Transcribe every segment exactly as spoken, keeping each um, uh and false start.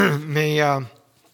Mais, euh,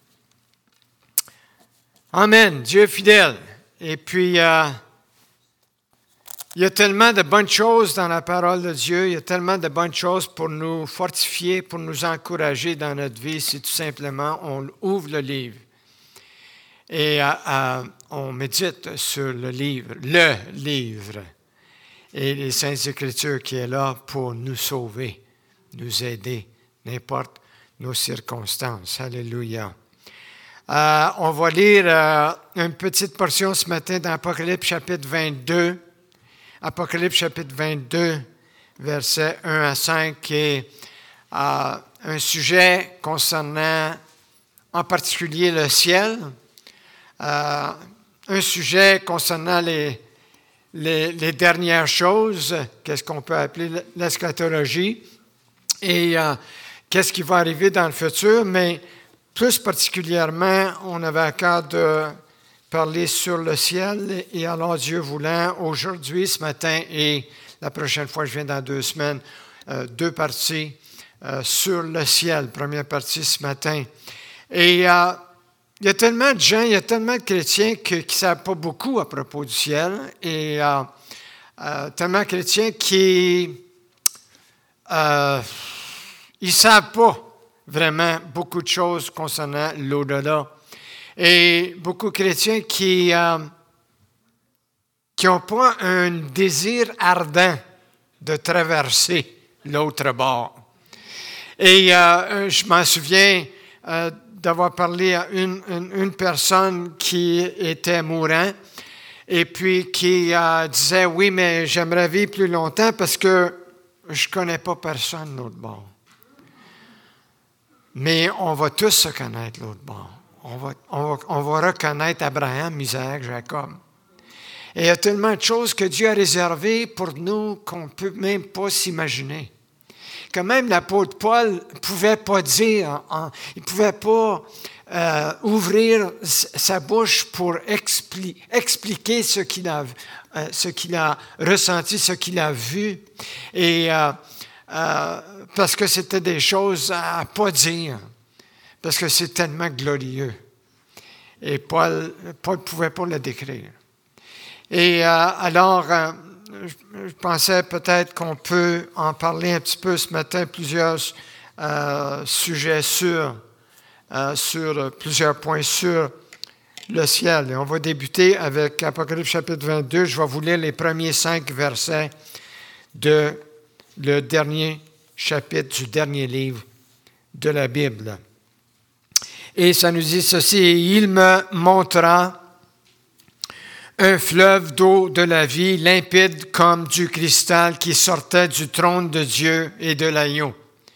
Amen, Dieu est fidèle. Et puis, euh, il y a tellement de bonnes choses dans la parole de Dieu, il y a tellement de bonnes choses pour nous fortifier, pour nous encourager dans notre vie, si tout simplement on ouvre le livre et euh, euh, on médite sur le livre, le livre, et les Saintes Écritures qui est là pour nous sauver, nous aider, n'importe nos circonstances. Alléluia. Euh, on va lire euh, une petite portion ce matin dans Apocalypse chapitre vingt-deux. Apocalypse chapitre vingt-deux, versets un à cinq, qui est euh, un sujet concernant en particulier le ciel, euh, un sujet concernant les, les, les dernières choses, qu'est-ce qu'on peut appeler l'eschatologie, et euh, qu'est-ce qui va arriver dans le futur, mais plus particulièrement, on avait à cœur de parler sur le ciel. Et alors, Dieu voulant, aujourd'hui, ce matin et la prochaine fois, je viens dans deux semaines, euh, deux parties euh, sur le ciel. Première partie ce matin. Et euh, il y a tellement de gens, il y a tellement de chrétiens que, qui ne savent pas beaucoup à propos du ciel. Et euh, euh, tellement de chrétiens qui euh, ils ne savent pas vraiment beaucoup de choses concernant l'au-delà. Et beaucoup de chrétiens qui euh, qui n'ont pas un désir ardent de traverser l'autre bord. Et euh, je m'en souviens euh, d'avoir parlé à une, une, une personne qui était mourant et puis qui euh, disait « Oui, mais j'aimerais vivre plus longtemps parce que je ne connais pas personne de l'autre bord. » Mais on va tous se connaître l'autre bord. On va, on, va, on va reconnaître Abraham, Isaac, Jacob. Et il y a tellement de choses que Dieu a réservées pour nous qu'on ne peut même pas s'imaginer. Que même l'apôtre Paul ne pouvait pas dire, il ne pouvait pas euh, ouvrir sa bouche pour expli- expliquer ce qu'il a, euh, ce qu'il a ressenti, ce qu'il a vu. Et euh, euh, parce que c'était des choses à ne pas dire. Parce que c'est tellement glorieux. Et Paul ne pouvait pas le décrire. Et euh, alors, euh, je, je pensais peut-être qu'on peut en parler un petit peu ce matin, plusieurs euh, sujets sur, euh, sur plusieurs points sur le ciel. Et on va débuter avec Apocalypse chapitre vingt-deux. Je vais vous lire les premiers cinq versets de le dernier chapitre du dernier livre de la Bible. Et ça nous dit ceci, « Il me montra un fleuve d'eau de la vie, limpide comme du cristal, qui sortait du trône de Dieu et de l'agneau. »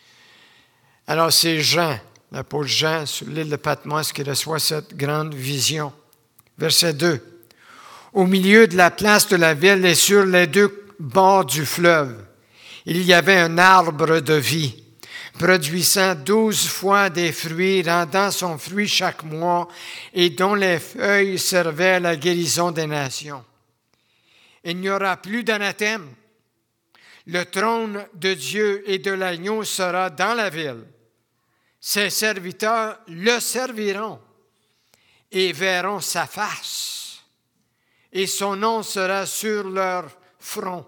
Alors c'est Jean, l'apôtre Jean, sur l'île de Patmos, qui reçoit cette grande vision. Verset deux. « Au milieu de la place de la ville et sur les deux bords du fleuve, il y avait un arbre de vie, produisant douze fois des fruits, rendant son fruit chaque mois, et dont les feuilles servaient à la guérison des nations. Il n'y aura plus d'anathème. Le trône de Dieu et de l'agneau sera dans la ville. Ses serviteurs le serviront et verront sa face, et son nom sera sur leur front.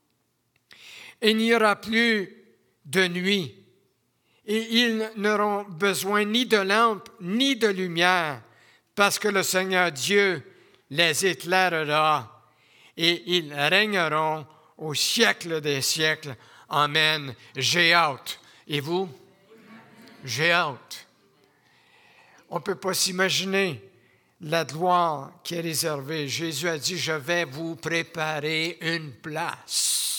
Il n'y aura plus de nuit. Et ils n'auront besoin ni de lampe, ni de lumière, parce que le Seigneur Dieu les éclairera, et ils régneront au siècle des siècles. Amen. J'ai hâte. Et vous? J'ai hâte. On ne peut pas s'imaginer la gloire qui est réservée. Jésus a dit, « Je vais vous préparer une place. »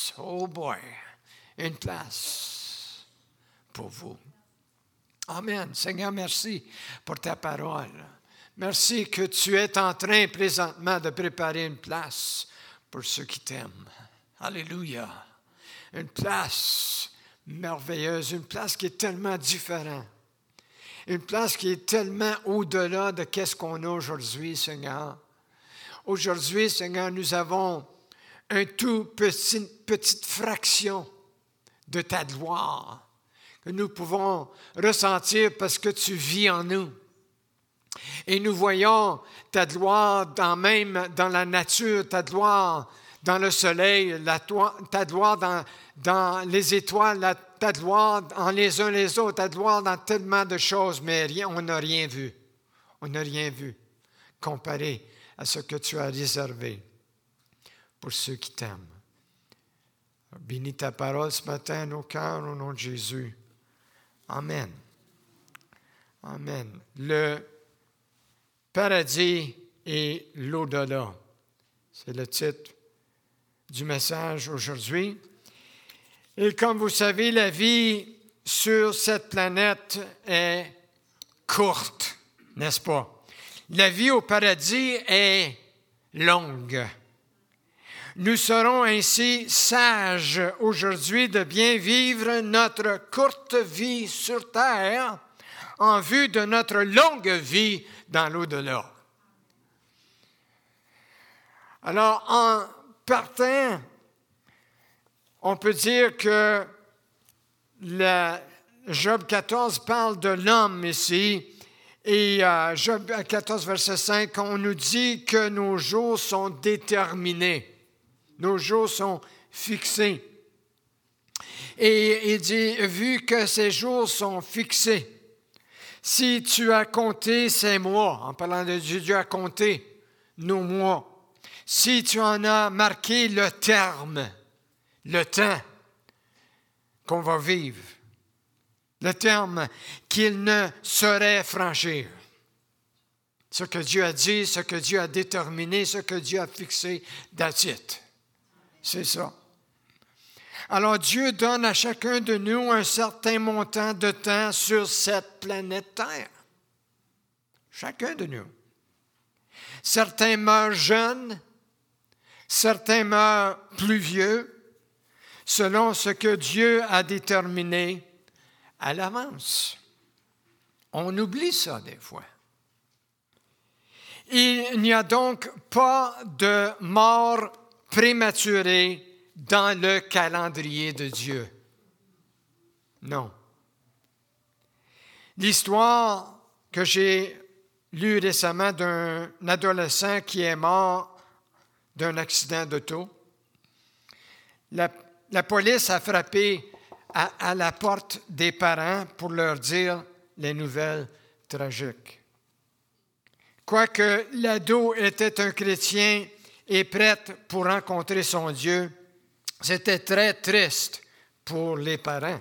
Oh boy, une place. Pour vous. Amen. Seigneur, merci pour ta parole. Merci que tu es en train présentement de préparer une place pour ceux qui t'aiment. Alléluia. Une place merveilleuse, une place qui est tellement différente. Une place qui est tellement au-delà de ce qu'on a aujourd'hui, Seigneur. Aujourd'hui, Seigneur, nous avons un tout petit, petite fraction de ta gloire que nous pouvons ressentir parce que tu vis en nous. Et nous voyons ta gloire dans même dans la nature, ta gloire dans le soleil, la toi, ta gloire dans, dans les étoiles, la, ta gloire en les uns les autres, ta gloire dans tellement de choses, mais rien, on n'a rien vu. On n'a rien vu comparé à ce que tu as réservé pour ceux qui t'aiment. Bénis ta parole ce matin à nos cœurs au nom de Jésus. Amen. Amen. Le paradis et l'au-delà. C'est le titre du message aujourd'hui. Et comme vous savez, la vie sur cette planète est courte, n'est-ce pas? La vie au paradis est longue. Nous serons ainsi sages aujourd'hui de bien vivre notre courte vie sur terre en vue de notre longue vie dans l'au-delà. Alors, en partant, on peut dire que la, Job quatorze parle de l'homme ici, et euh, Job quatorze, verset cinq, on nous dit que nos jours sont déterminés, nos jours sont fixés. Et il dit, vu que ces jours sont fixés, si tu as compté ces mois, en parlant de Dieu, Dieu a compté nos mois, si tu en as marqué le terme, le temps qu'on va vivre, le terme qu'il ne saurait franchir. Ce que Dieu a dit, ce que Dieu a déterminé, ce que Dieu a fixé, that's it. C'est ça. Alors Dieu donne à chacun de nous un certain montant de temps sur cette planète Terre. Chacun de nous. Certains meurent jeunes, certains meurent plus vieux, selon ce que Dieu a déterminé à l'avance. On oublie ça des fois. Il n'y a donc pas de mort prématurée dans le calendrier de Dieu. Non. L'histoire que j'ai lue récemment d'un adolescent qui est mort d'un accident d'auto, la, la police a frappé à, à la porte des parents pour leur dire les nouvelles tragiques. Quoique l'ado était un chrétien et prêt pour rencontrer son Dieu, c'était très triste pour les parents.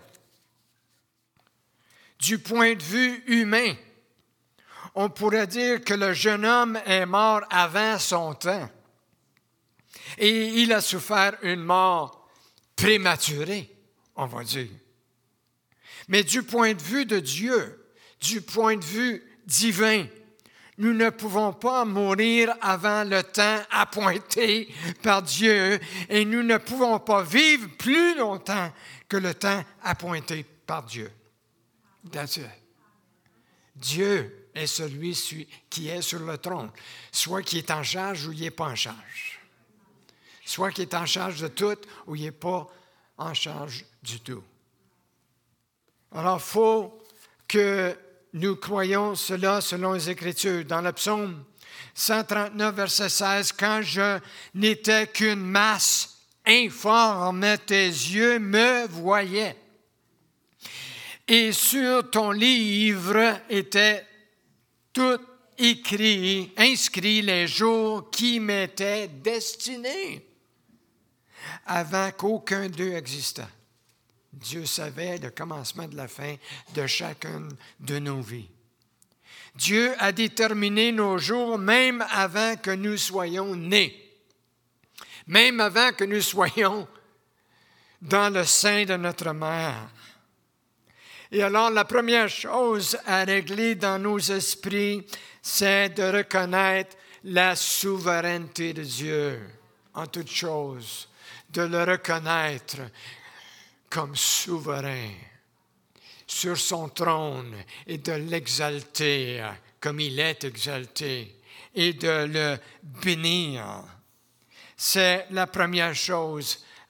Du point de vue humain, on pourrait dire que le jeune homme est mort avant son temps et il a souffert une mort prématurée, on va dire. Mais du point de vue de Dieu, du point de vue divin, nous ne pouvons pas mourir avant le temps appointé par Dieu et nous ne pouvons pas vivre plus longtemps que le temps appointé par Dieu. That's it. Dieu est celui qui est sur le trône, soit qui est en charge ou il n'est pas en charge. Soit qui est en charge de tout ou il n'est pas en charge du tout. Alors, il faut que nous croyons cela selon les Écritures. Dans le psaume cent trente-neuf, verset seize, « Quand je n'étais qu'une masse informe, tes yeux me voyaient. Et sur ton livre étaient tout écrits, inscrits les jours qui m'étaient destinés, avant qu'aucun d'eux existât. » Dieu savait le commencement de la fin de chacune de nos vies. Dieu a déterminé nos jours même avant que nous soyons nés, même avant que nous soyons dans le sein de notre mère. Et alors, la première chose à régler dans nos esprits, c'est de reconnaître la souveraineté de Dieu en toutes choses, de le reconnaître comme souverain sur son trône et de l'exalter comme il est exalté et de le bénir. C'est la première chose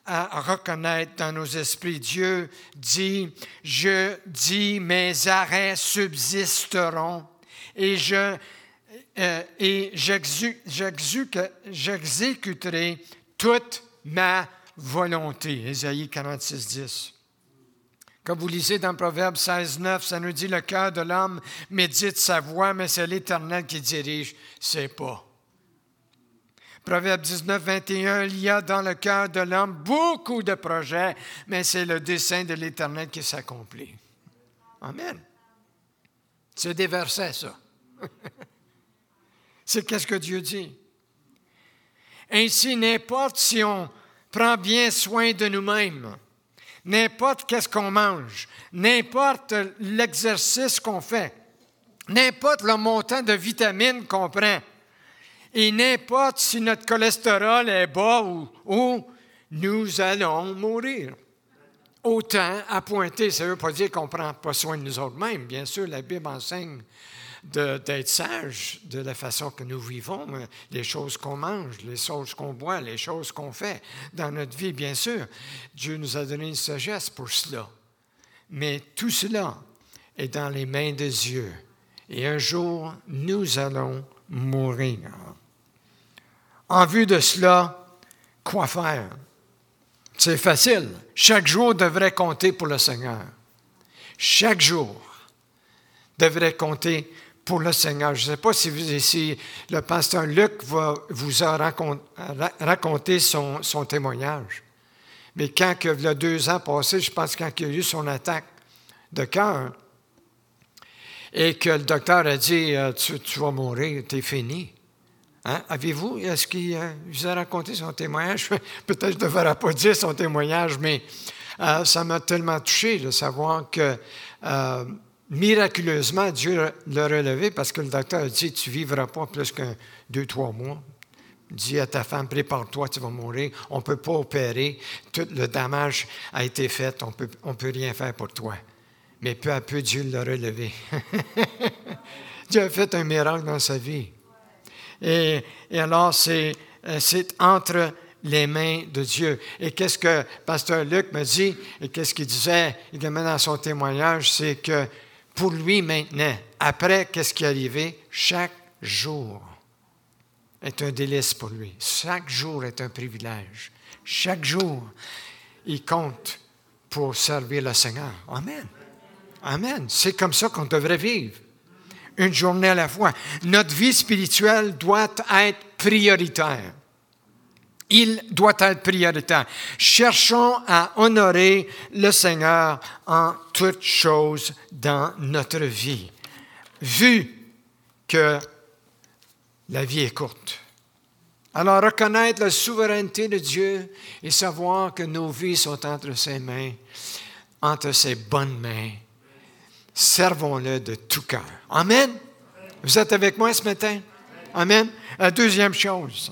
à reconnaître dans nos esprits. Dieu dit, je dis, mes arrêts subsisteront et je euh, et j'exé- j'exé- j'exécuterai toute ma volonté. Ésaïe quarante-six, dix. Comme vous lisez dans Proverbe seize, neuf, ça nous dit, le cœur de l'homme médite sa voix, mais c'est l'Éternel qui dirige ses pas. Proverbe dix-neuf, vingt et un, il y a dans le cœur de l'homme beaucoup de projets, mais c'est le dessein de l'Éternel qui s'accomplit. Amen. C'est des versets, ça. C'est qu'est-ce que Dieu dit. Ainsi, n'importe si on prend bien soin de nous-mêmes, n'importe qu'est-ce qu'on mange, n'importe l'exercice qu'on fait, n'importe le montant de vitamines qu'on prend, et n'importe si notre cholestérol est bas ou, ou nous allons mourir. Autant à pointer, ça ne veut pas dire qu'on ne prend pas soin de nous autres-mêmes. Bien sûr, la Bible enseigne de, d'être sage de la façon que nous vivons, les choses qu'on mange, les choses qu'on boit, les choses qu'on fait dans notre vie, bien sûr. Dieu nous a donné une sagesse pour cela. Mais tout cela est dans les mains de Dieu. Et un jour, nous allons mourir. En vue de cela, quoi faire? C'est facile. Chaque jour devrait compter pour le Seigneur. Chaque jour devrait compter pour le Seigneur. Je ne sais pas si, vous, si le pasteur Luc va, vous a raconté, raconté son, son témoignage. Mais quand, il y a deux ans passés, je pense quand il a eu son attaque de cœur, et que le docteur a dit, tu, tu vas mourir, tu es fini. Hein? Avez-vous, est-ce qu'il euh, vous a raconté son témoignage? Peut-être que je ne devrais pas dire son témoignage, mais euh, ça m'a tellement touché de savoir que euh, miraculeusement, Dieu l'a relevé parce que le docteur a dit, tu ne vivras pas plus qu'un deux, trois mois. Il dit à ta femme, prépare-toi, tu vas mourir. On ne peut pas opérer. Tout le dommage a été fait. On peut, on peut rien faire pour toi. Mais peu à peu, Dieu l'a relevé. Dieu a fait un miracle dans sa vie. Et, et alors, c'est, c'est entre les mains de Dieu. Et qu'est-ce que pasteur Luc me dit, et qu'est-ce qu'il disait également dans son témoignage, c'est que pour lui maintenant, après qu'est-ce qui est arrivé, chaque jour est un délice pour lui. Chaque jour est un privilège. Chaque jour, il compte pour servir le Seigneur. Amen. Amen. C'est comme ça qu'on devrait vivre. Une journée à la fois. Notre vie spirituelle doit être prioritaire. Il doit être prioritaire. Cherchons à honorer le Seigneur en toutes choses dans notre vie, vu que la vie est courte. Alors, reconnaître la souveraineté de Dieu et savoir que nos vies sont entre ses mains, entre ses bonnes mains. Servons-le de tout cœur. Amen. Vous êtes avec moi ce matin? Amen. La deuxième chose,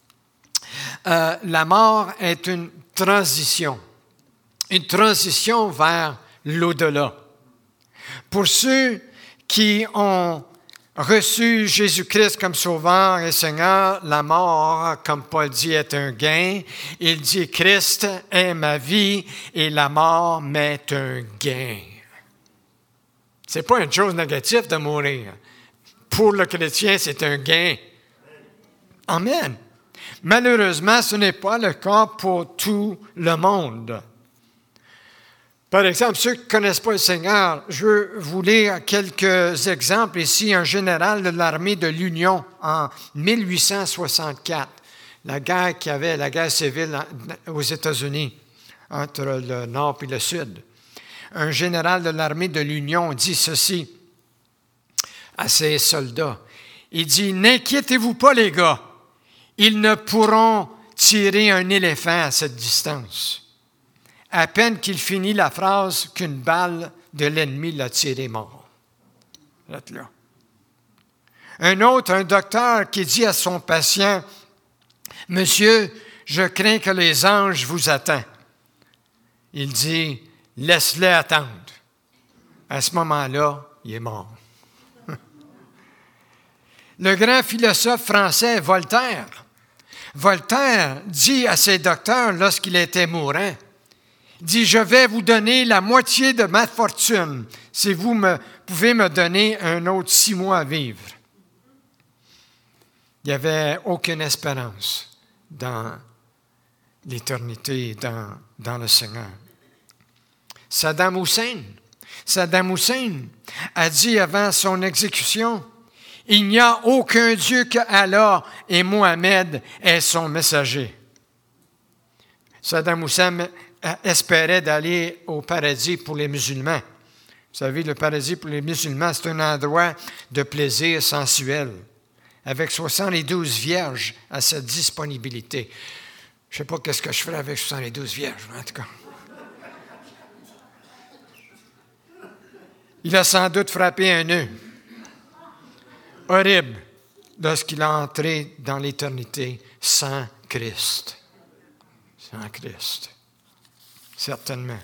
euh, la mort est une transition, une transition vers l'au-delà. Pour ceux qui ont reçu Jésus-Christ comme Sauveur et Seigneur, la mort, comme Paul dit, est un gain. Il dit, Christ est ma vie et la mort m'est un gain. Ce n'est pas une chose négative de mourir. Pour le chrétien, c'est un gain. Amen. Malheureusement, ce n'est pas le cas pour tout le monde. Par exemple, ceux qui ne connaissent pas le Seigneur, je veux vous lire quelques exemples ici. Un général de l'armée de l'Union en mille huit cent soixante-quatre, la guerre qu'il y avait, la guerre civile aux États-Unis, entre le Nord et le Sud. Un général de l'armée de l'Union dit ceci à ses soldats. Il dit, « N'inquiétez-vous pas, les gars, ils ne pourront tirer un éléphant à cette distance. » À peine qu'il finit la phrase qu'une balle de l'ennemi l'a tiré mort. Là. Un autre, un docteur qui dit à son patient, « Monsieur, je crains que les anges vous attendent. » Il dit, « Laisse-les attendre. » À ce moment-là, il est mort. Le grand philosophe français Voltaire Voltaire dit à ses docteurs lorsqu'il était mourant, il dit, « Je vais vous donner la moitié de ma fortune si vous me, pouvez me donner un autre six mois à vivre. » Il n'y avait aucune espérance dans l'éternité, dans, dans le Seigneur. Saddam Hussein, Saddam Hussein a dit avant son exécution, « Il n'y a aucun Dieu que Allah et Mohammed est son messager. » Saddam Hussein espérait d'aller au paradis pour les musulmans. Vous savez, le paradis pour les musulmans, c'est un endroit de plaisir sensuel, avec soixante-douze vierges à sa disponibilité. Je ne sais pas qu'est-ce que je ferais avec soixante-douze vierges, en tout cas. Il a sans doute frappé un nœud horrible lorsqu'il a entré dans l'éternité sans Christ. Sans Christ. Certainement.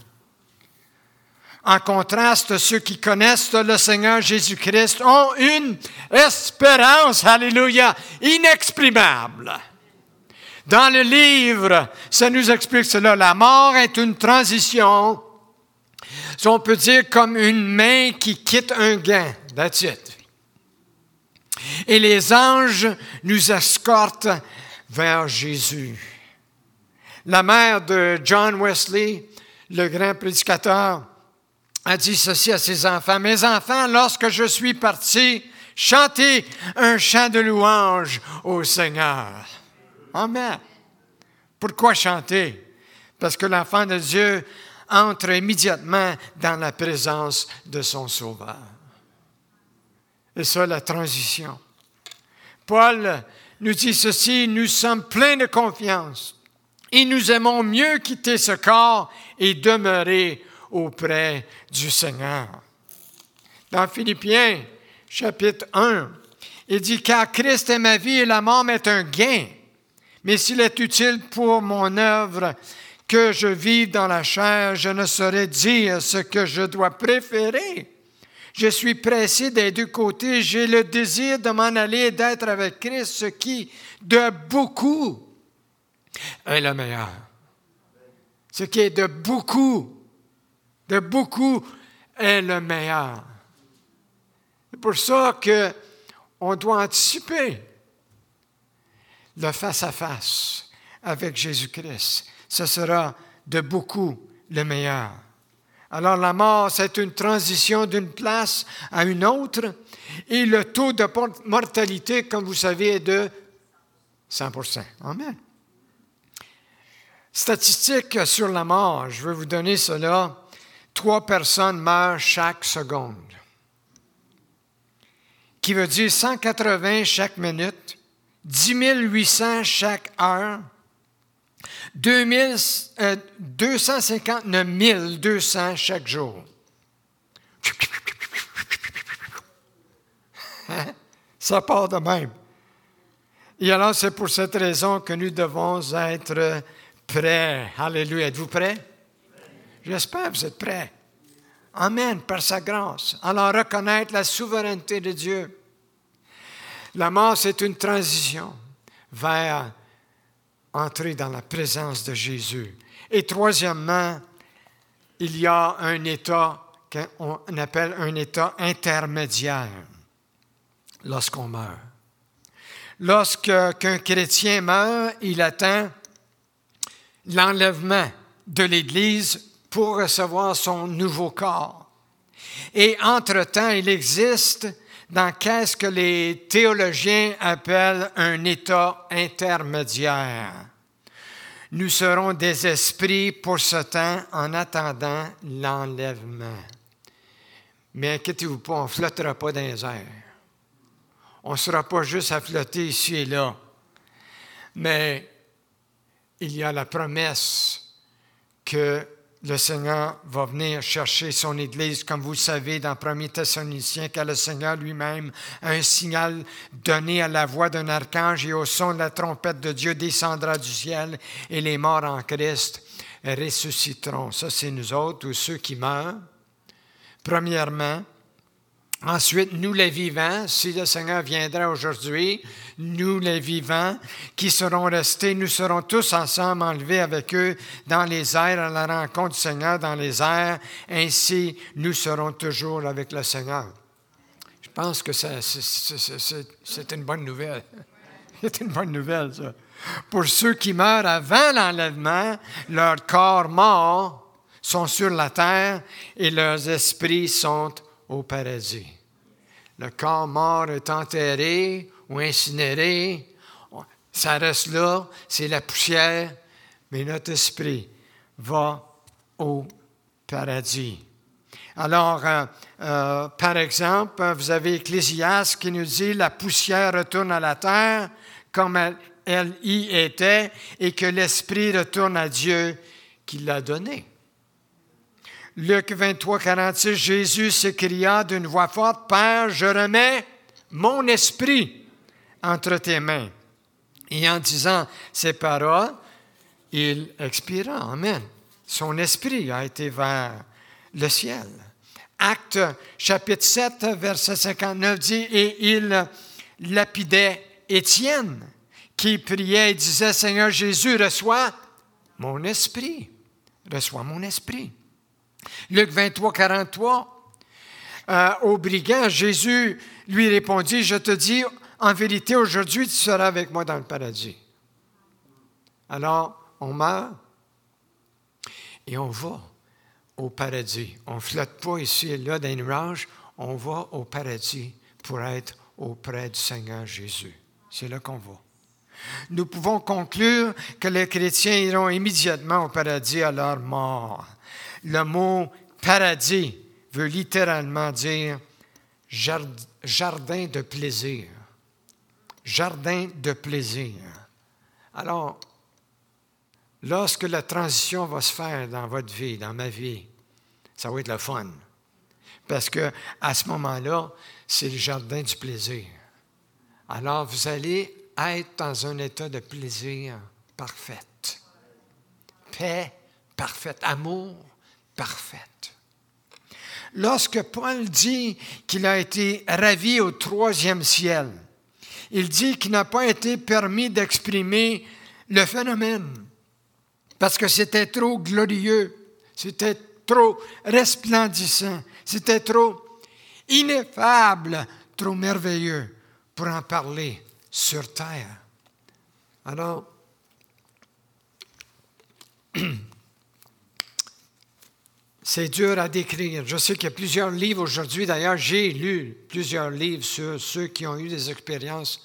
En contraste, ceux qui connaissent le Seigneur Jésus-Christ ont une espérance, alléluia, inexprimable. Dans le livre, ça nous explique cela. La mort est une transition, si on peut dire comme une main qui quitte un gant. That's it. Et les anges nous escortent vers Jésus. La mère de John Wesley, le grand prédicateur, a dit ceci à ses enfants. « Mes enfants, lorsque je suis parti, chantez un chant de louange au Seigneur. » Amen. Pourquoi chanter? Parce que l'enfant de Dieu entre immédiatement dans la présence de son Sauveur. Et ça, la transition. Paul nous dit ceci, nous sommes pleins de confiance et nous aimons mieux quitter ce corps et demeurer auprès du Seigneur. Dans Philippiens, chapitre un, il dit « Car Christ est ma vie et la mort m'est un gain. Mais s'il est utile pour mon œuvre que je vive dans la chair, je ne saurais dire ce que je dois préférer. Je suis pressé des deux côtés. J'ai le désir de m'en aller et d'être avec Christ, ce qui, de beaucoup, est le meilleur. Ce qui est de beaucoup, de beaucoup, est le meilleur. C'est pour ça qu'on doit anticiper le face-à-face avec Jésus-Christ. Ce sera de beaucoup le meilleur. Alors la mort, c'est une transition d'une place à une autre et le taux de mortalité, comme vous savez, est de cent pour cent. Amen. Statistiques sur la mort, je vais vous donner cela. Trois personnes meurent chaque seconde, qui veut dire cent quatre-vingts chaque minute, dix mille huit cents chaque heure, deux cent cinquante-neuf mille deux cents chaque jour. Ça part de même. Et alors, c'est pour cette raison que nous devons être prêts. Alléluia. Êtes-vous prêts? J'espère que vous êtes prêts. Amen, par sa grâce. Alors, reconnaître la souveraineté de Dieu. La mort, c'est une transition vers entrer dans la présence de Jésus. Et troisièmement, il y a un état qu'on appelle un état intermédiaire lorsqu'on meurt. Lorsqu'un chrétien meurt, il attend l'enlèvement de l'Église pour recevoir son nouveau corps. Et entre-temps, il existe dans qu'est-ce que les théologiens appellent un état intermédiaire. Nous serons des esprits pour ce temps en attendant l'enlèvement. Mais inquiétez-vous pas, on ne flottera pas dans les airs. On ne sera pas juste à flotter ici et là. Mais il y a la promesse que le Seigneur va venir chercher son Église, comme vous le savez, dans premier Thessaloniciens, car le Seigneur lui-même a un signal donné à la voix d'un archange et au son de la trompette de Dieu descendra du ciel et les morts en Christ ressusciteront. Ça, c'est nous autres, ou ceux qui meurent. Premièrement, Ensuite, nous les vivants, si le Seigneur viendrait aujourd'hui, nous les vivants qui serons restés, nous serons tous ensemble enlevés avec eux dans les airs à la rencontre du Seigneur dans les airs. Ainsi, nous serons toujours avec le Seigneur. Je pense que ça, c'est, c'est, c'est, c'est une bonne nouvelle. C'est une bonne nouvelle, ça. Pour ceux qui meurent avant l'enlèvement, leurs corps morts sont sur la terre et leurs esprits sont au paradis. Le corps mort est enterré ou incinéré. Ça reste là, c'est la poussière, mais notre esprit va au paradis. Alors, euh, euh, par exemple, vous avez Ecclésiaste qui nous dit « La poussière retourne à la terre comme elle, elle y était et que l'esprit retourne à Dieu qui l'a donné. » Luc vingt-trois, quarante-six, Jésus s'écria d'une voix forte, « Père, je remets mon esprit entre tes mains. » Et en disant ces paroles, il expira. Amen. Son esprit a été vers le ciel. Acte chapitre sept, verset cinquante-neuf dit, « Et il lapidait Étienne, qui priait et disait, « Seigneur Jésus, reçois mon esprit. Reçois mon esprit. » Luc vingt-trois, quarante-trois, euh, au brigand, Jésus lui répondit, « Je te dis, en vérité, aujourd'hui, tu seras avec moi dans le paradis. » Alors, on meurt et on va au paradis. On ne flotte pas ici et là dans les nuages, on va au paradis pour être auprès du Seigneur Jésus. C'est là qu'on va. Nous pouvons conclure que les chrétiens iront immédiatement au paradis à leur mort. Le mot « paradis » veut littéralement dire « jardin de plaisir ». Jardin de plaisir. Alors, lorsque la transition va se faire dans votre vie, dans ma vie, ça va être le fun. Parce qu'à ce moment-là, c'est le jardin du plaisir. Alors, vous allez être dans un état de plaisir parfait. Paix parfaite. Amour parfait. Lorsque Paul dit qu'il a été ravi au troisième ciel, il dit qu'il n'a pas été permis d'exprimer le phénomène parce que c'était trop glorieux, c'était trop resplendissant, c'était trop ineffable, trop merveilleux pour en parler sur terre. Alors, c'est dur à décrire. Je sais qu'il y a plusieurs livres aujourd'hui. D'ailleurs, j'ai lu plusieurs livres sur ceux qui ont eu des expériences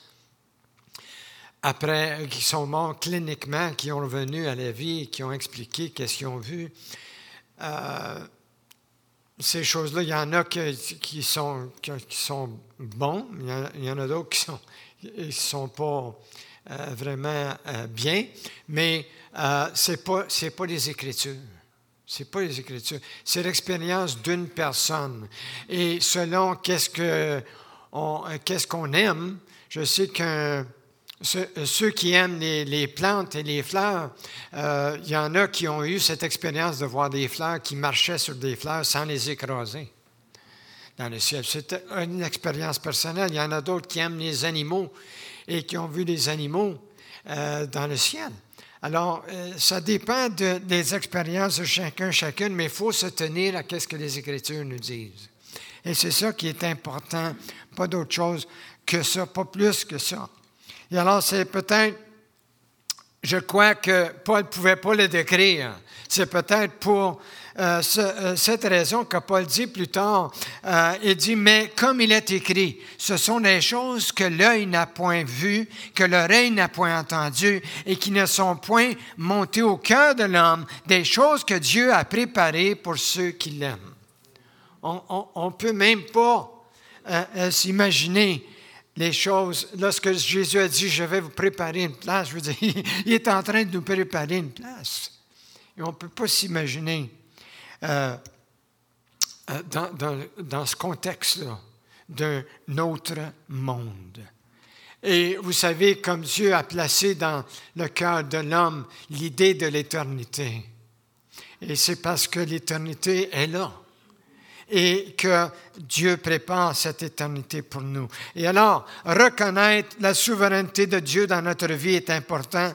après, qui sont morts cliniquement, qui ont revenu à la vie, qui ont expliqué qu'est-ce qu'ils ont vu. Euh, ces choses-là, il y en a qui, qui, sont, qui sont bons, il y en, il y en a d'autres qui sont, qui sont pas euh, vraiment euh, bien, mais euh, c'est pas, c'est pas les Écritures. C'est pas les Écritures. C'est l'expérience d'une personne. Et selon qu'est-ce, que on, qu'est-ce qu'on aime, je sais que ceux, ceux qui aiment les, les plantes et les fleurs, euh, il y en a qui ont eu cette expérience de voir des fleurs qui marchaient sur des fleurs sans les écraser dans le ciel. C'était une expérience personnelle. Il y en a d'autres qui aiment les animaux et qui ont vu des animaux euh, dans le ciel. Alors, euh, ça dépend de, des expériences de chacun, chacune, mais il faut se tenir à ce que les Écritures nous disent. Et c'est ça qui est important, pas d'autre chose que ça, pas plus que ça. Et alors, c'est peut-être, je crois que Paul ne pouvait pas le décrire. C'est peut-être pour euh, ce, euh, cette raison que Paul dit plus tard, euh, il dit, « Mais comme il est écrit, ce sont des choses que l'œil n'a point vues, que l'oreille n'a point entendues, et qui ne sont point montées au cœur de l'homme, des choses que Dieu a préparées pour ceux qui l'aiment. » On ne peut même pas euh, euh, s'imaginer les choses. Lorsque Jésus a dit, « Je vais vous préparer une place », je veux dire, il est en train de nous préparer une place. Et on ne peut pas s'imaginer euh, dans, dans, dans ce contexte-là d'un autre monde. Et vous savez, comme Dieu a placé dans le cœur de l'homme l'idée de l'éternité. Et c'est parce que l'éternité est là. et que Dieu prépare cette éternité pour nous. Et alors, reconnaître la souveraineté de Dieu dans notre vie est important.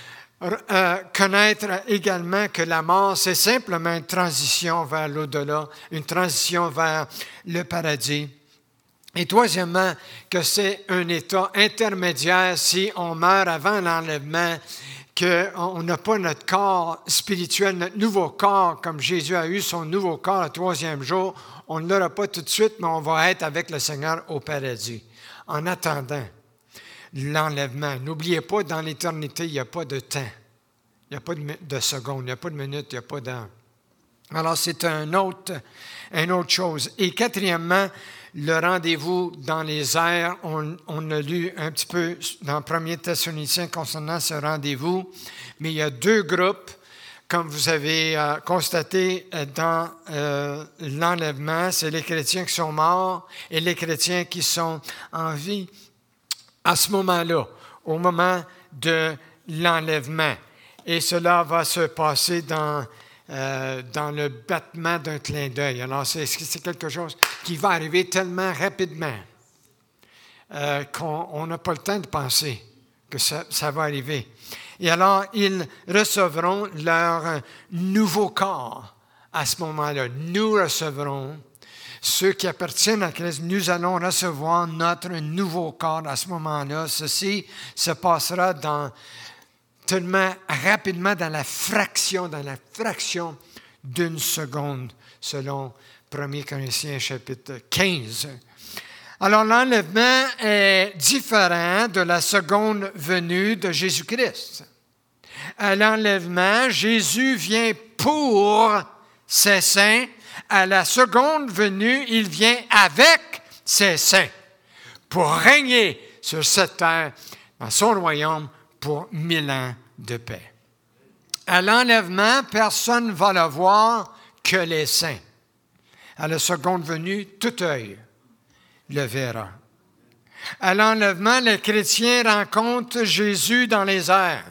Euh, connaître également que la mort, c'est simplement une transition vers l'au-delà, une transition vers le paradis. Et troisièmement, que c'est un état intermédiaire si on meurt avant l'enlèvement, qu'on n'a pas notre corps spirituel, notre nouveau corps, comme Jésus a eu son nouveau corps le troisième jour. On ne l'aura pas tout de suite, mais on va être avec le Seigneur au paradis. En attendant l'enlèvement, n'oubliez pas, dans l'éternité, il n'y a pas de temps. Il n'y a pas de, de secondes, il n'y a pas de minutes, il n'y a pas d'heures. Alors, c'est un autre, une autre chose. Et quatrièmement, le rendez-vous dans les airs, on, on a lu un petit peu dans premier Thessaloniciens concernant ce rendez-vous, mais il y a deux groupes, comme vous avez euh, constaté euh, dans euh, l'enlèvement, c'est les chrétiens qui sont morts et les chrétiens qui sont en vie à ce moment-là, au moment de l'enlèvement. Et cela va se passer dans... Euh, dans le battement d'un clin d'œil. Alors, c'est, c'est quelque chose qui va arriver tellement rapidement euh, qu'on n'a pas le temps de penser que ça, ça va arriver. Et alors, ils recevront leur nouveau corps à ce moment-là. Nous recevrons, ceux qui appartiennent à Christ, nous allons recevoir notre nouveau corps à ce moment-là. Ceci se passera dans tellement rapidement dans la fraction, dans la fraction d'une seconde, selon premier Corinthiens chapitre quinze. Alors, l'enlèvement est différent de la seconde venue de Jésus-Christ. À l'enlèvement, Jésus vient pour ses saints. À la seconde venue, il vient avec ses saints pour régner sur cette terre, dans son royaume, pour mille ans de paix. À l'enlèvement, personne ne va le voir que les saints. À la seconde venue, tout œil le verra. À l'enlèvement, les chrétiens rencontrent Jésus dans les airs.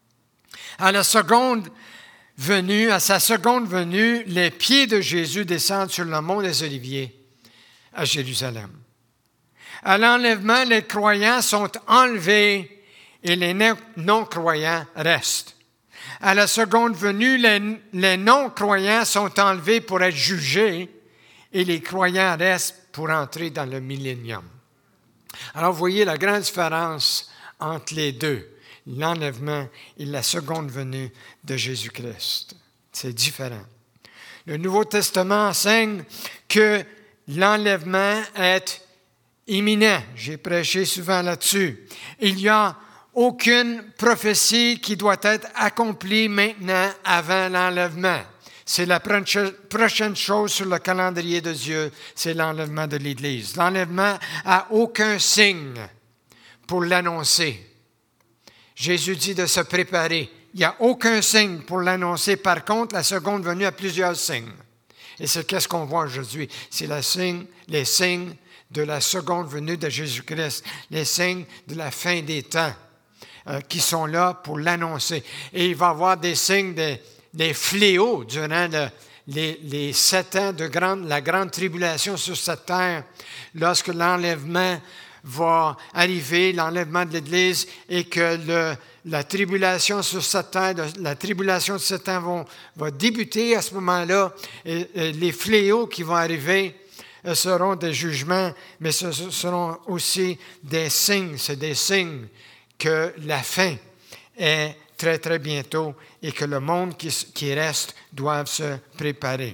À la seconde venue, à sa seconde venue, les pieds de Jésus descendent sur le mont des Oliviers à Jérusalem. À l'enlèvement, les croyants sont enlevés et les non-croyants restent. À la seconde venue, les, les non-croyants sont enlevés pour être jugés et les croyants restent pour entrer dans le millénium. Alors, vous voyez la grande différence entre les deux, l'enlèvement et la seconde venue de Jésus-Christ. C'est différent. Le Nouveau Testament enseigne que l'enlèvement est imminent. J'ai prêché souvent là-dessus. Il y a aucune prophétie qui doit être accomplie maintenant avant l'enlèvement. C'est la prochaine chose sur le calendrier de Dieu, c'est l'enlèvement de l'Église. L'enlèvement n'a aucun signe pour l'annoncer. Jésus dit de se préparer. Il n'y a aucun signe pour l'annoncer. Par contre, la seconde venue a plusieurs signes. Et c'est qu'est-ce qu'on voit aujourd'hui? C'est le signe, les signes de la seconde venue de Jésus-Christ, les signes de la fin des temps. Euh, qui sont là pour l'annoncer. Et il va y avoir des signes, des, des fléaux durant le, les, les sept ans de grande, la grande tribulation sur cette terre, lorsque l'enlèvement va arriver, l'enlèvement de l'Église, et que le, la tribulation sur cette terre, la tribulation de sept ans vont, va débuter à ce moment-là, et, et les fléaux qui vont arriver seront des jugements, mais ce seront aussi des signes, c'est des signes que la fin est très, très bientôt et que le monde qui, qui reste doit se préparer.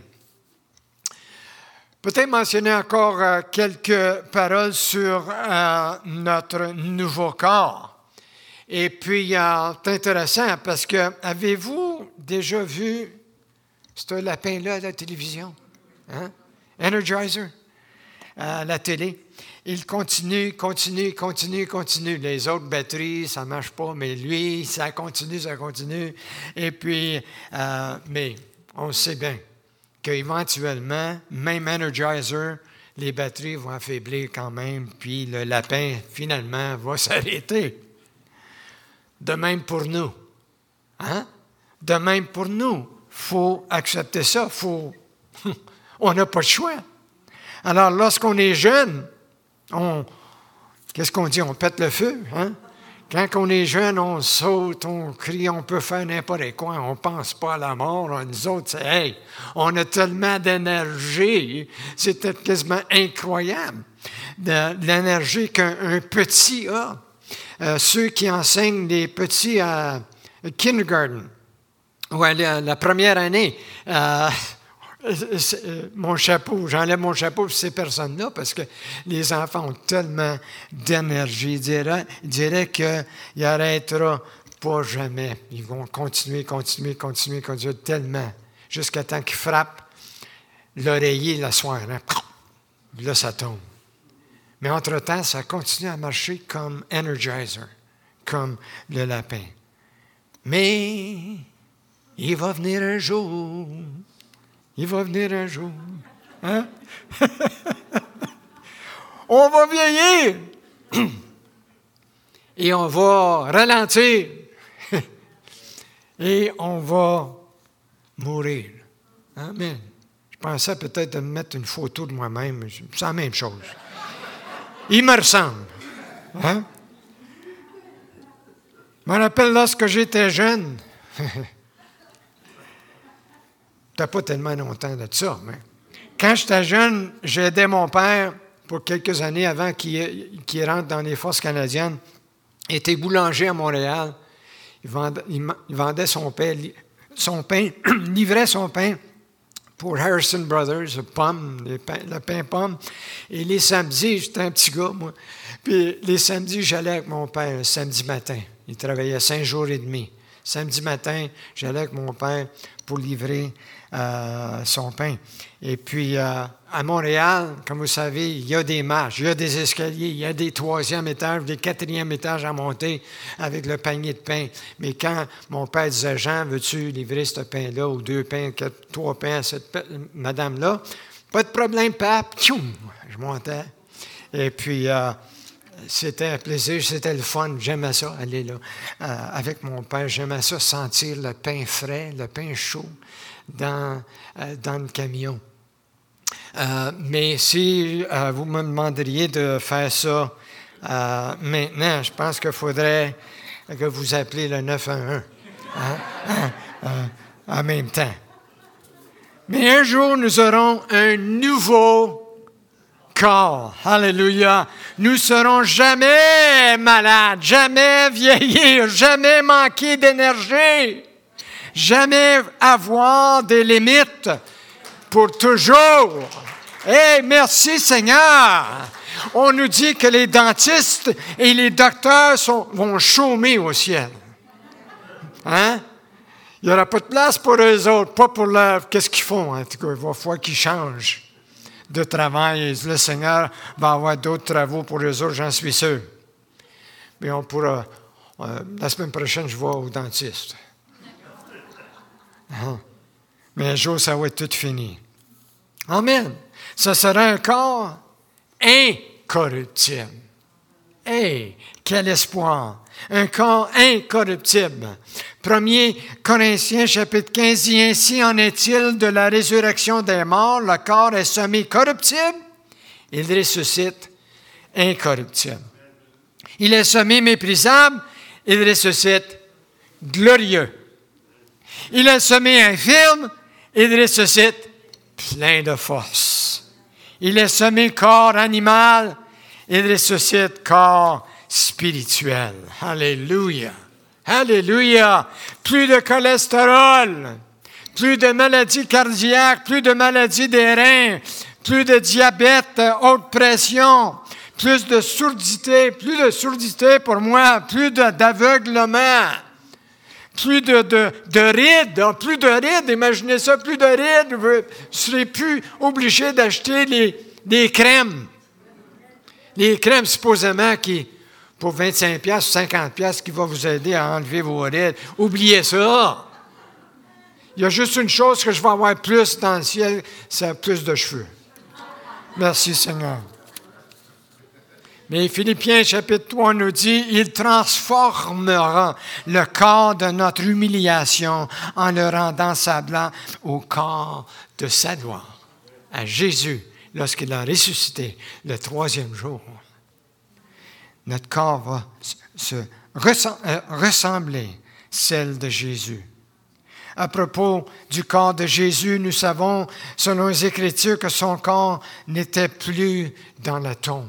Peut-être mentionner encore euh, quelques paroles sur euh, notre nouveau corps. Et puis, euh, c'est intéressant parce que, avez-vous déjà vu ce lapin-là à la télévision? Hein? Energizer, à la télé. Il continue, continue, continue, continue. Les autres batteries, ça ne marche pas, mais lui, ça continue, ça continue. Et puis, euh, mais on sait bien qu'éventuellement, même Energizer, les batteries vont affaiblir quand même, puis le lapin, finalement, va s'arrêter. De même pour nous. Hein? De même pour nous. Il faut accepter ça. Faut... on n'a pas le choix. Alors, lorsqu'on est jeune, on, qu'est-ce qu'on dit? On pète le feu, hein? Quand on est jeune, on saute, on crie, on peut faire n'importe quoi, on ne pense pas à la mort. Nous autres, c'est, hey, on a tellement d'énergie, c'était quasiment incroyable, de, de l'énergie qu'un un petit a. Euh, ceux qui enseignent les petits à kindergarten, ou à la, la première année, euh, mon chapeau, j'enlève mon chapeau pour ces personnes-là parce que les enfants ont tellement d'énergie. Ils diraient, ils diraient qu'ils n'arrêteront pas jamais. Ils vont continuer, continuer, continuer, continuer tellement jusqu'à temps qu'ils frappent l'oreiller le soir. Hein? Là, ça tombe. Mais entre-temps, ça continue à marcher comme Energizer, comme le lapin. Mais il va venir un jour. Il va venir un jour. Hein? On va vieillir. Et on va ralentir. Et on va mourir. Amen. Je pensais peut-être de me mettre une photo de moi-même. C'est la même chose. Il me ressemble. Hein? Je me rappelle lorsque j'étais jeune. T'as pas tellement longtemps de ça, mais quand j'étais jeune, j'aidais mon père pour quelques années avant qu'il, qu'il rentre dans les forces canadiennes. Il était boulanger à Montréal. Il vendait, il vendait son pain, son pain, livrait son pain pour Harrison Brothers, pomme, le pain, le pain pomme. Et les samedis, j'étais un petit gars, moi. Puis les samedis, j'allais avec mon père, le samedi matin. Il travaillait cinq jours et demi. Samedi matin, j'allais avec mon père pour livrer euh, son pain. Et puis, euh, à Montréal, comme vous savez, il y a des marches, il y a des escaliers, il y a des troisième étages, des quatrième étages à monter avec le panier de pain. Mais quand mon père disait, Jean, veux-tu livrer ce pain-là, ou deux pains, quatre, trois pains à cette madame-là? Pas de problème, pape. Tchoum! Je montais. Et puis, euh, c'était un plaisir, c'était le fun. J'aimais ça, aller là euh, avec mon père. J'aimais ça, sentir le pain frais, le pain chaud dans, euh, dans le camion. Euh, mais si euh, vous me demanderiez de faire ça euh, maintenant, je pense qu'il faudrait que vous appeliez le neuf un un hein, hein, euh, en même temps. Mais un jour, nous aurons un nouveau corps. Alléluia. Nous ne serons jamais malades, jamais vieillir, jamais manquer d'énergie, jamais avoir des limites pour toujours. Hey, merci Seigneur. On nous dit que les dentistes et les docteurs sont, vont chômer au ciel. Hein? Il n'y aura pas de place pour eux autres, pas pour leur... Qu'est-ce qu'ils font? En tout cas, il va falloir qu'ils changent de travail. Le Seigneur va avoir d'autres travaux pour eux autres, j'en suis sûr. Mais on pourra... Euh, la semaine prochaine, je vais au dentiste. Hein? Mais un jour, ça va être tout fini. Amen. Ce sera un corps incorruptible. Hey, quel espoir! Un corps incorruptible. premier Corinthiens, chapitre quinze, dit ainsi en est-il de la résurrection des morts, le corps est semé corruptible, il ressuscite incorruptible. Il est semé méprisable, il ressuscite glorieux. Il est semé infirme, il ressuscite plein de force. Il est semé corps animal, il ressuscite corps spirituel. Alléluia. Alléluia. Plus de cholestérol, plus de maladies cardiaques, plus de maladies des reins, plus de diabète, haute pression, plus de surdité, plus de surdité pour moi, plus de, d'aveuglement, plus de, de, de rides, plus de rides, imaginez ça, plus de rides, vous ne serez plus obligé d'acheter les, des crèmes. Les crèmes, supposément, qui, pour vingt-cinq dollars ou cinquante dollars, qui va vous aider à enlever vos rides. Oubliez ça. Il y a juste une chose que je vais avoir plus dans le ciel, c'est plus de cheveux. Merci, Seigneur. Mais Philippiens, chapitre trois, nous dit, « Il transformera le corps de notre humiliation en le rendant semblable au corps de sa gloire. » À Jésus, lorsqu'il a ressuscité le troisième jour, notre corps va se ressembler à celle de Jésus. À propos du corps de Jésus, nous savons, selon les Écritures, que son corps n'était plus dans la tombe.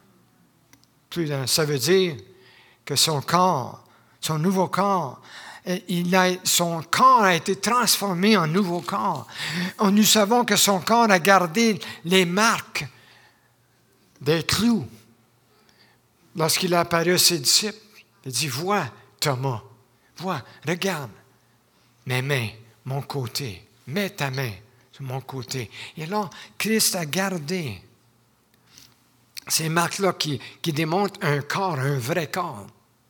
Plus dans, ça veut dire que son corps, son nouveau corps, il a, son corps a été transformé en nouveau corps. Nous savons que son corps a gardé les marques des clous. Lorsqu'il a apparu à ses disciples, il dit, vois Thomas, vois, regarde mes mains, mon côté, mets ta main sur mon côté. Et alors, Christ a gardé ces marques-là qui, qui démontrent un corps, un vrai corps.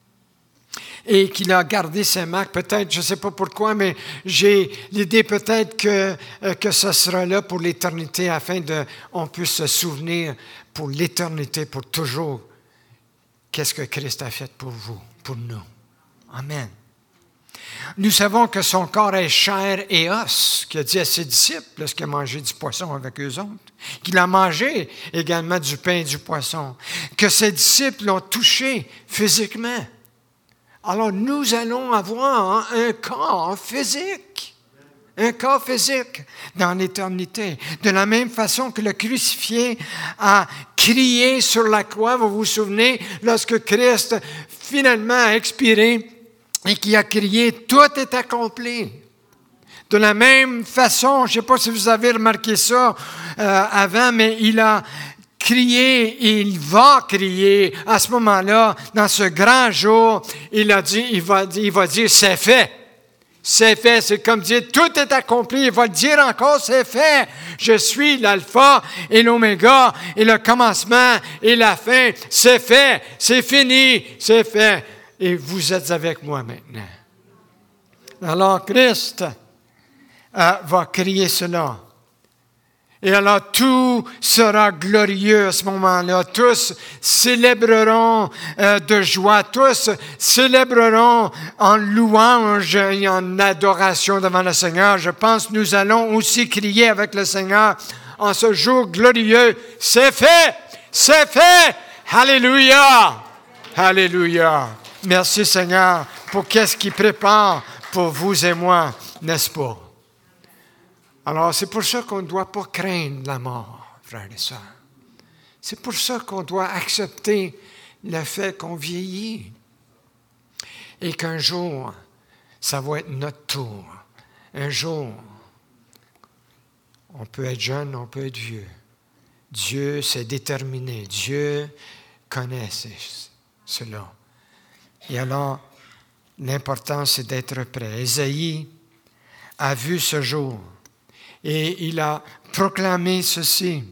Et qu'il a gardé ces marques, peut-être, je ne sais pas pourquoi, mais j'ai l'idée peut-être que, que ce sera là pour l'éternité, afin qu'on puisse se souvenir pour l'éternité, pour toujours, qu'est-ce que Christ a fait pour vous, pour nous. Amen. Nous savons que son corps est chair et os, qu'il a dit à ses disciples lorsqu'il a mangé du poisson avec eux autres, qu'il a mangé également du pain et du poisson, que ses disciples l'ont touché physiquement. Alors, nous allons avoir un corps physique, un corps physique dans l'éternité. De la même façon que le crucifié a crié sur la croix, vous vous souvenez, lorsque Christ finalement a expiré et qui a crié, tout est accompli. De la même façon, je ne sais pas si vous avez remarqué ça euh, avant, mais il a crier, et il va crier à ce moment-là, dans ce grand jour, il a dit, il va, il va dire, c'est fait. C'est fait, c'est comme dire, tout est accompli. Il va le dire encore, c'est fait. Je suis l'alpha et l'oméga, et le commencement et la fin. C'est fait, c'est fini, c'est fait. Et vous êtes avec moi maintenant. Alors Christ euh, va crier cela. Et alors, tout sera glorieux à ce moment-là. Tous célébreront euh, de joie. Tous célébreront en louange et en adoration devant le Seigneur. Je pense que nous allons aussi crier avec le Seigneur en ce jour glorieux. C'est fait! C'est fait! Alléluia! Alléluia! Merci Seigneur pour qu'est-ce qu'il prépare pour vous et moi, n'est-ce pas? Alors, c'est pour ça qu'on ne doit pas craindre la mort, frères et sœurs. C'est pour ça qu'on doit accepter le fait qu'on vieillit et qu'un jour, ça va être notre tour. Un jour, on peut être jeune, on peut être vieux. Dieu s'est déterminé. Dieu connaît cela. Et alors, l'important, c'est d'être prêt. Ésaïe a vu ce jour. Et il a proclamé ceci.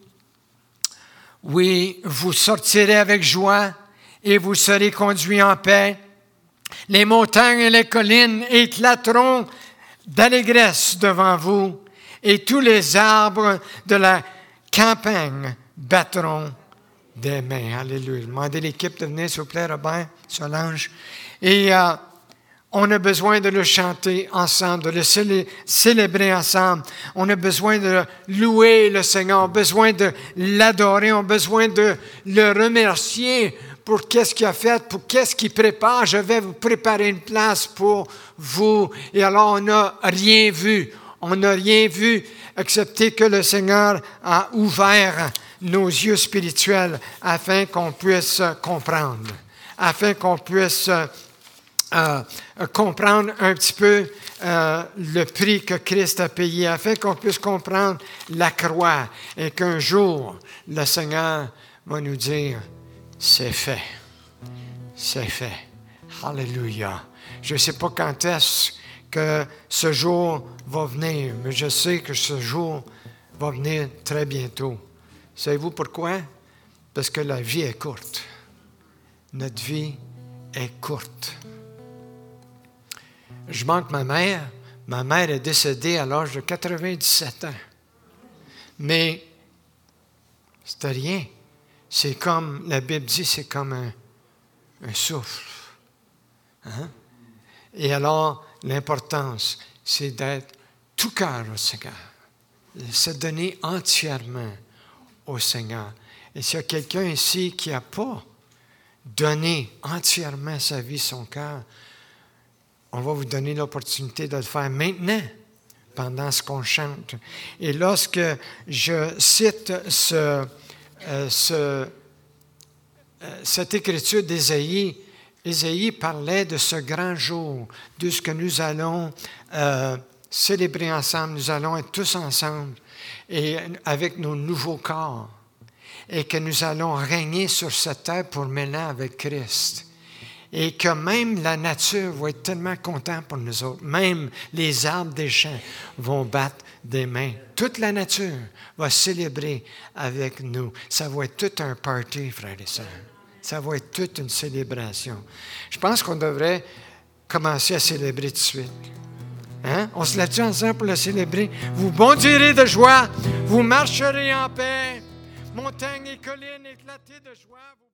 Oui, vous sortirez avec joie et vous serez conduits en paix. Les montagnes et les collines éclateront d'allégresse devant vous et tous les arbres de la campagne battront des mains. Alléluia. Demandez l'équipe de venir, s'il vous plaît, Robert, Solange. Et euh, on a besoin de le chanter ensemble, de le célé- célébrer ensemble. On a besoin de louer le Seigneur, on a besoin de l'adorer, on a besoin de le remercier pour qu'est-ce qu'il a fait, pour qu'est-ce qu'il prépare. Je vais vous préparer une place pour vous. Et alors, on n'a rien vu. On n'a rien vu, excepté que le Seigneur a ouvert nos yeux spirituels afin qu'on puisse comprendre, afin qu'on puisse Euh, comprendre un petit peu euh, le prix que Christ a payé, afin qu'on puisse comprendre la croix et qu'un jour, le Seigneur va nous dire, c'est fait, c'est fait. Alléluia. Je ne sais pas quand est-ce que ce jour va venir, mais je sais que ce jour va venir très bientôt. Savez-vous pourquoi? Parce que la vie est courte. Notre vie est courte. Je manque ma mère. Ma mère est décédée à l'âge de quatre-vingt-dix-sept ans. Mais c'était rien. C'est comme, la Bible dit, c'est comme un, un souffle. Hein? Et alors, l'importance, c'est d'être tout cœur au Seigneur. Se donner entièrement au Seigneur. Et s'il y a quelqu'un ici qui n'a pas donné entièrement sa vie, son cœur, on va vous donner l'opportunité de le faire maintenant, pendant ce qu'on chante. Et lorsque je cite ce, euh, ce, euh, cette écriture d'Ésaïe, Ésaïe parlait de ce grand jour, de ce que nous allons euh, célébrer ensemble. Nous allons être tous ensemble et avec nos nouveaux corps et que nous allons régner sur cette terre pour maintenant avec Christ. Et que même la nature va être tellement contente pour nous autres. Même les arbres des champs vont battre des mains. Toute la nature va célébrer avec nous. Ça va être tout un party, frères et sœurs. Ça va être toute une célébration. Je pense qu'on devrait commencer à célébrer tout de suite. Hein? On se lève ensemble pour le célébrer. Vous bondirez de joie. Vous marcherez en paix. Montagnes et collines éclatées de joie.